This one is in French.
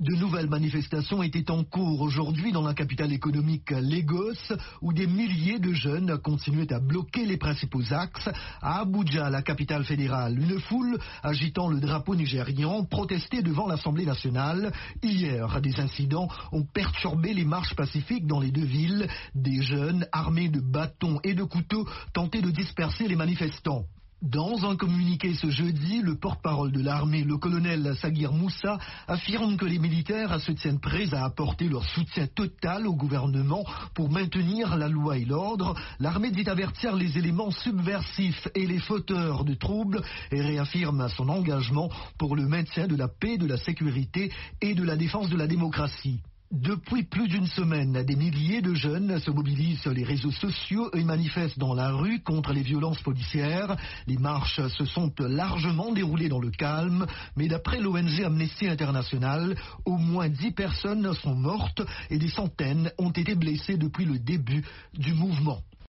De nouvelles manifestations étaient en cours aujourd'hui dans la capitale économique Lagos, où des milliers de jeunes continuaient à bloquer les principaux axes. À Abuja, la capitale fédérale, une foule agitant le drapeau nigérian protestait devant l'Assemblée nationale. Hier, des incidents ont perturbé les marches pacifiques dans les deux villes. Des jeunes armés de bâtons et de couteaux tentaient de disperser les manifestants. Dans un communiqué ce jeudi, le porte-parole de l'armée, le colonel Sagir Moussa, affirme que les militaires se tiennent prêts à apporter leur soutien total au gouvernement pour maintenir la loi et l'ordre. L'armée dit avertir les éléments subversifs et les fauteurs de troubles et réaffirme son engagement pour le maintien de la paix, de la sécurité et de la défense de la démocratie. Depuis plus d'une semaine, des milliers de jeunes se mobilisent sur les réseaux sociaux et manifestent dans la rue contre les violences policières. Les marches se sont largement déroulées dans le calme, mais d'après l'ONG Amnesty International, au moins 10 personnes sont mortes et des centaines ont été blessées depuis le début du mouvement.